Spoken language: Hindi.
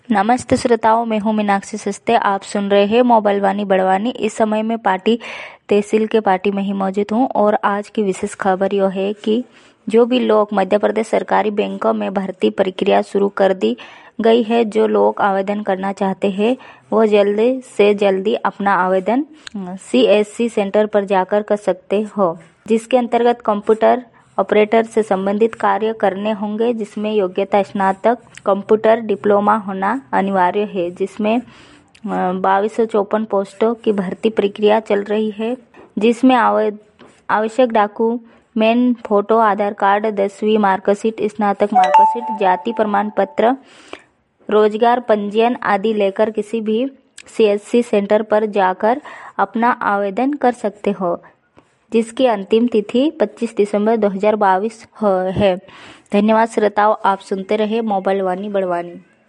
नमस्ते श्रोताओं, मैं हूं मीनाक्षी सस्ते। आप सुन रहे हैं मोबाइल वाणी बड़वानी। इस समय में पार्टी तहसील के पार्टी में ही मौजूद हूं और आज की विशेष खबर यह है कि जो भी लोग मध्य प्रदेश सरकारी बैंकों में भर्ती प्रक्रिया शुरू कर दी गई है, जो लोग आवेदन करना चाहते हैं वो जल्दी से जल्दी अपना आवेदन CSC सेंटर पर जाकर कर सकते हो, जिसके अंतर्गत कंप्यूटर ऑपरेटर से संबंधित कार्य करने होंगे, जिसमें योग्यता स्नातक कंप्यूटर डिप्लोमा होना अनिवार्य है। जिसमें 2254 पोस्टों की भर्ती प्रक्रिया चल रही है, जिसमें आवश्यक डॉक्यूमेंट फोटो, आधार कार्ड, 10वीं मार्कशीट, स्नातक मार्कशीट, जाति प्रमाण पत्र, रोजगार पंजीयन आदि लेकर किसी भी CSC सेंटर पर जाकर अपना आवेदन कर सकते हो, जिसकी अंतिम तिथि 25 दिसंबर 2022 है। धन्यवाद श्रोताओं, आप सुनते रहे मोबाइल वाणी बड़वानी।